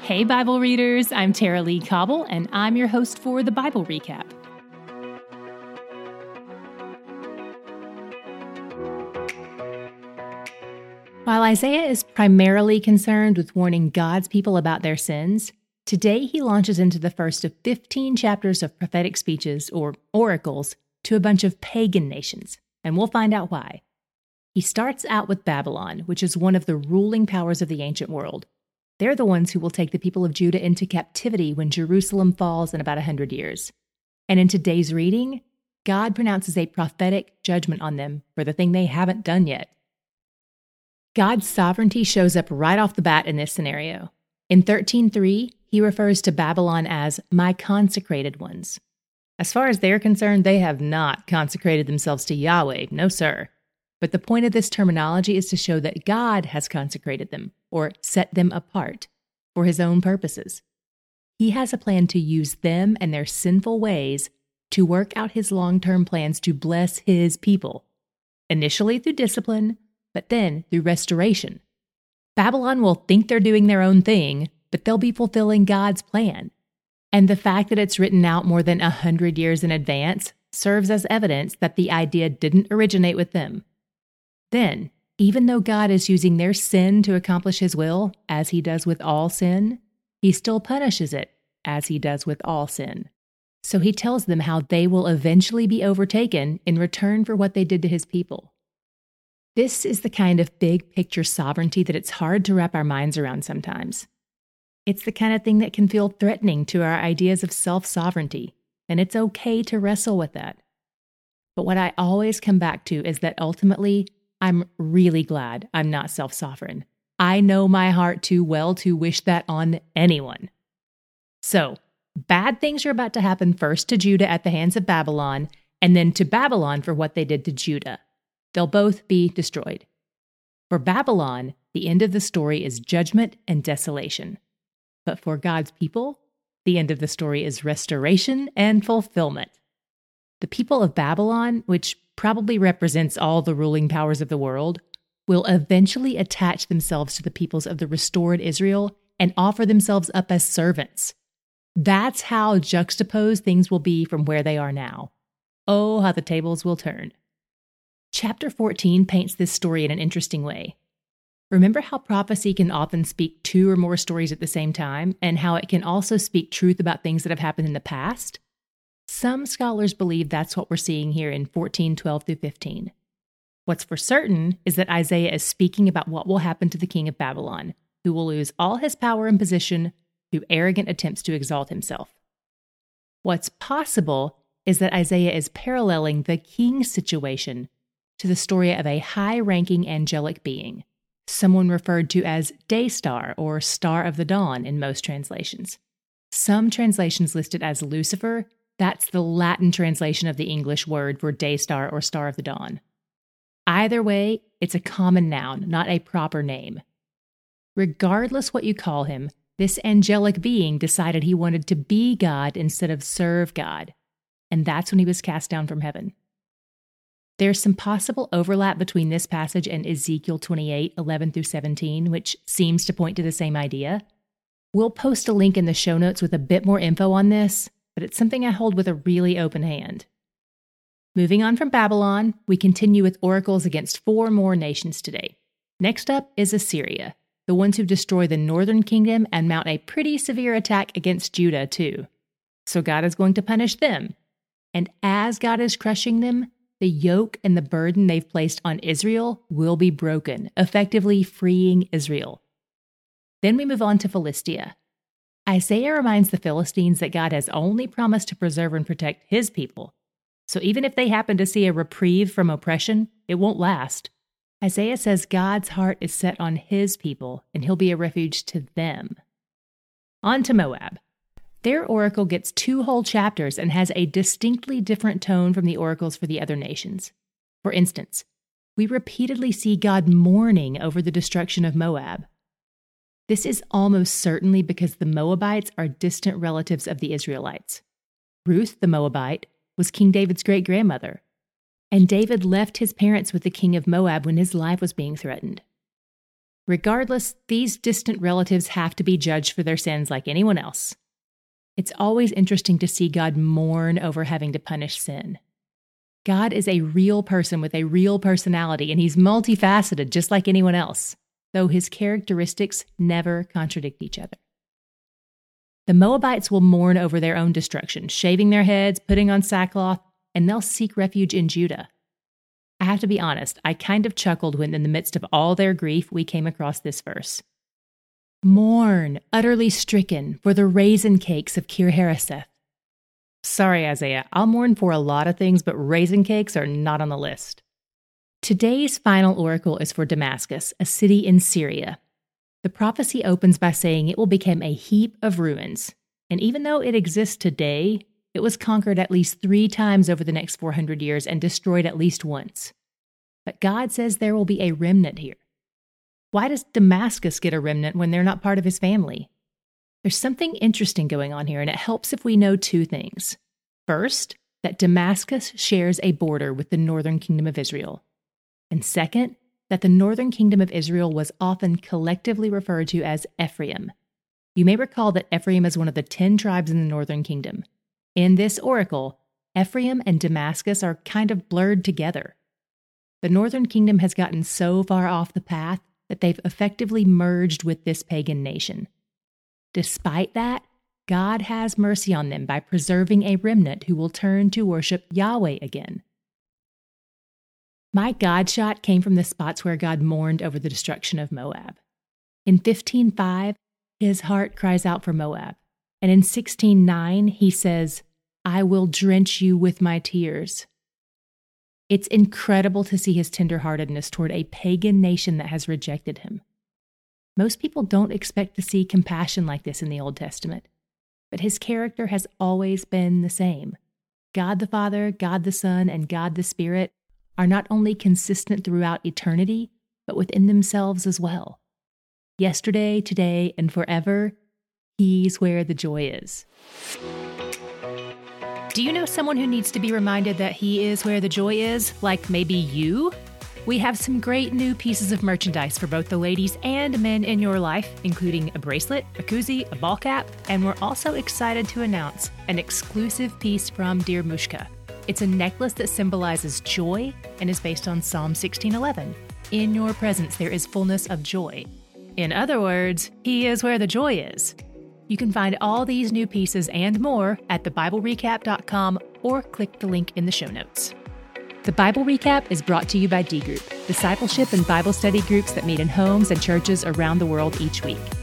Hey, Bible readers, I'm Tara Lee Cobble, and I'm your host for the Bible Recap. While Isaiah is primarily concerned with warning God's people about their sins, today he launches into the first of 15 chapters of prophetic speeches, or oracles, to a bunch of pagan nations, and we'll find out why. He starts out with Babylon, which is one of the ruling powers of the ancient world. They're the ones who will take the people of Judah into captivity when Jerusalem falls in about 100 years. And in today's reading, God pronounces a prophetic judgment on them for the thing they haven't done yet. God's sovereignty shows up right off the bat in this scenario. In 13:3, he refers to Babylon as my consecrated ones. As far as they're concerned, they have not consecrated themselves to Yahweh, no sir. But the point of this terminology is to show that God has consecrated them, or set them apart, for his own purposes. He has a plan to use them and their sinful ways to work out his long-term plans to bless his people, initially through discipline, but then through restoration. Babylon will think they're doing their own thing, but they'll be fulfilling God's plan. And the fact that it's written out more than 100 years in advance serves as evidence that the idea didn't originate with them. Then, even though God is using their sin to accomplish his will, as he does with all sin, he still punishes it, as he does with all sin. So he tells them how they will eventually be overtaken in return for what they did to his people. This is the kind of big picture sovereignty that it's hard to wrap our minds around sometimes. It's the kind of thing that can feel threatening to our ideas of self-sovereignty, and it's okay to wrestle with that. But what I always come back to is that ultimately, I'm really glad I'm not self-sovereign. I know my heart too well to wish that on anyone. So, bad things are about to happen first to Judah at the hands of Babylon, and then to Babylon for what they did to Judah. They'll both be destroyed. For Babylon, the end of the story is judgment and desolation. But for God's people, the end of the story is restoration and fulfillment. The people of Babylon, which probably represents all the ruling powers of the world, will eventually attach themselves to the peoples of the restored Israel and offer themselves up as servants. That's how juxtaposed things will be from where they are now. Oh, how the tables will turn. Chapter 14 paints this story in an interesting way. Remember how prophecy can often speak two or more stories at the same time, and how it can also speak truth about things that have happened in the past? Some scholars believe that's what we're seeing here in 14:12 through 15. What's for certain is that Isaiah is speaking about what will happen to the king of Babylon, who will lose all his power and position through arrogant attempts to exalt himself. What's possible is that Isaiah is paralleling the king's situation to the story of a high-ranking angelic being, someone referred to as day star or star of the dawn in most translations. Some translations list it as Lucifer. That's the Latin translation of the English word for day star or star of the dawn. Either way, it's a common noun, not a proper name. Regardless what you call him, this angelic being decided he wanted to be God instead of serve God, and that's when he was cast down from heaven. There's some possible overlap between this passage and Ezekiel 28:11 through 17, which seems to point to the same idea. We'll post a link in the show notes with a bit more info on this, but it's something I hold with a really open hand. Moving on from Babylon, we continue with oracles against 4 more nations today. Next up is Assyria, the ones who destroy the northern kingdom and mount a pretty severe attack against Judah too. So God is going to punish them. And as God is crushing them, the yoke and the burden they've placed on Israel will be broken, effectively freeing Israel. Then we move on to Philistia. Isaiah reminds the Philistines that God has only promised to preserve and protect his people. So even if they happen to see a reprieve from oppression, it won't last. Isaiah says God's heart is set on his people, and he'll be a refuge to them. On to Moab. Their oracle gets 2 whole chapters and has a distinctly different tone from the oracles for the other nations. For instance, we repeatedly see God mourning over the destruction of Moab. This is almost certainly because the Moabites are distant relatives of the Israelites. Ruth the Moabite was King David's great-grandmother, and David left his parents with the king of Moab when his life was being threatened. Regardless, these distant relatives have to be judged for their sins like anyone else. It's always interesting to see God mourn over having to punish sin. God is a real person with a real personality, and he's multifaceted just like anyone else, though his characteristics never contradict each other. The Moabites will mourn over their own destruction, shaving their heads, putting on sackcloth, and they'll seek refuge in Judah. I have to be honest, I kind of chuckled when in the midst of all their grief we came across this verse. Mourn, utterly stricken, for the raisin cakes of Kir-Hareseth. Sorry, Isaiah, I'll mourn for a lot of things, but raisin cakes are not on the list. Today's final oracle is for Damascus, a city in Syria. The prophecy opens by saying it will become a heap of ruins, and even though it exists today, it was conquered at least 3 times over the next 400 years and destroyed at least once. But God says there will be a remnant here. Why does Damascus get a remnant when they're not part of his family? There's something interesting going on here, and it helps if we know 2 things. First, that Damascus shares a border with the northern kingdom of Israel. And second, that the northern kingdom of Israel was often collectively referred to as Ephraim. You may recall that Ephraim is one of the 10 tribes in the northern kingdom. In this oracle, Ephraim and Damascus are kind of blurred together. The northern kingdom has gotten so far off the path that they've effectively merged with this pagan nation. Despite that, God has mercy on them by preserving a remnant who will turn to worship Yahweh again. My God shot came from the spots where God mourned over the destruction of Moab. In 15:5, his heart cries out for Moab. And in 16:9, he says, I will drench you with my tears. It's incredible to see his tenderheartedness toward a pagan nation that has rejected him. Most people don't expect to see compassion like this in the Old Testament, but his character has always been the same. God the Father, God the Son, and God the Spirit are not only consistent throughout eternity, but within themselves as well. Yesterday, today, and forever, he's where the joy is. Do you know someone who needs to be reminded that he is where the joy is? Like maybe you? We have some great new pieces of merchandise for both the ladies and men in your life, including a bracelet, a koozie, a ball cap, and we're also excited to announce an exclusive piece from Dear Mushka. It's a necklace that symbolizes joy and is based on Psalm 16:11. In your presence there is fullness of joy. In other words, he is where the joy is. You can find all these new pieces and more at thebiblerecap.com or click the link in the show notes. The Bible Recap is brought to you by D Group, discipleship and Bible study groups that meet in homes and churches around the world each week.